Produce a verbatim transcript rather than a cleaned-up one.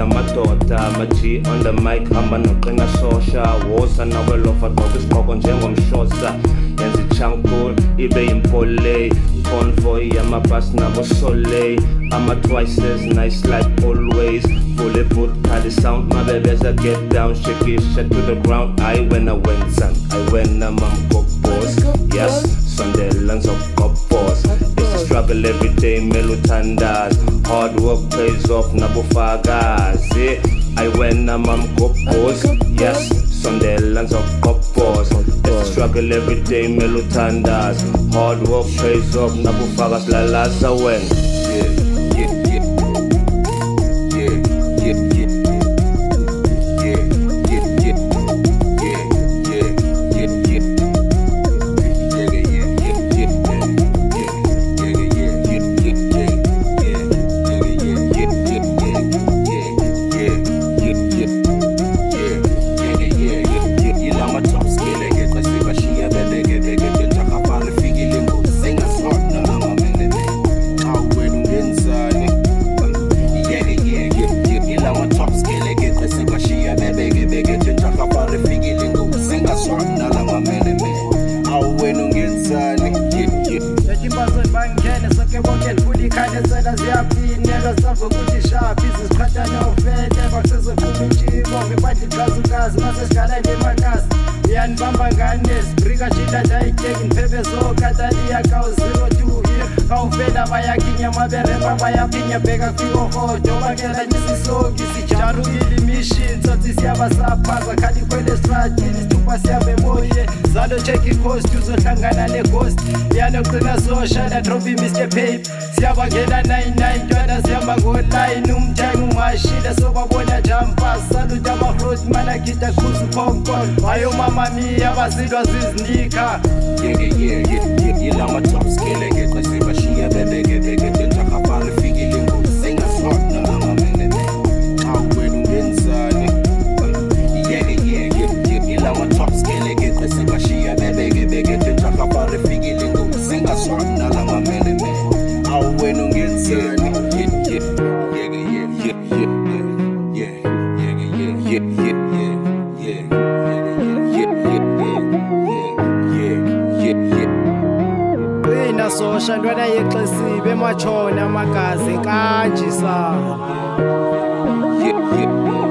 amadoda ama-G on the mic hamba noqina shosha wosa nawelofa gqoka isigqoko njengomshosa yenza ichankul ibe yimpole convoy yamabhasi nabo Soleil ama-twices nice like always bulletproof kali sound my babies I get down shake it shit to the ground I when I went son I when I'm go boss yes Sunday lands of cop boss it's a struggle every day melutandas hard work pays off nabufakazi I when I'm go boss yes Sunday lands of cop boss it's a struggle every day melutandas hard work pays off nabufakazi lalaza when siyabangena nine nine ntwana sihamba ngoline umtime umashida sobabona jumpa saluta ama-fruit mana kita khuzu popcorn hayo mama mia basidwa ziznika yeke yeke yeke ilama top scale ke kwese bashiya bebeke beke tentaka fare fikile ngosinga sort na mama mene awe nungenzani yeke yeke yeke ilama top scale ke kwese bashiya bebeke beke tentaka fare fikile ngosinga sort na mama mene when you get sick, yeah, yeah, yeah, yeah, yeah, yeah, yeah, yeah, yeah, yeah, Wena sosha ntwana yexesibe emachona amagazi kanjisa. Yeah, yeah.